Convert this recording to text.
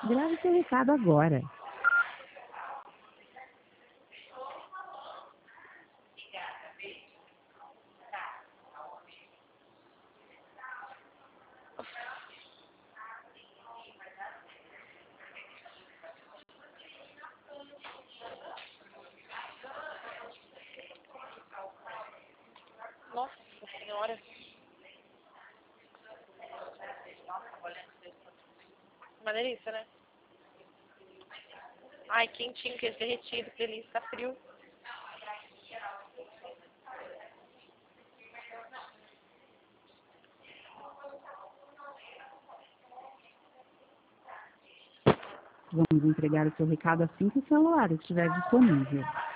Grave seu recado agora. Nossa senhora. Uma delícia, né? Ai, quentinho, queijo derretido, que delícia, tá frio. Vamos entregar o seu recado assim que o celular estiver disponível.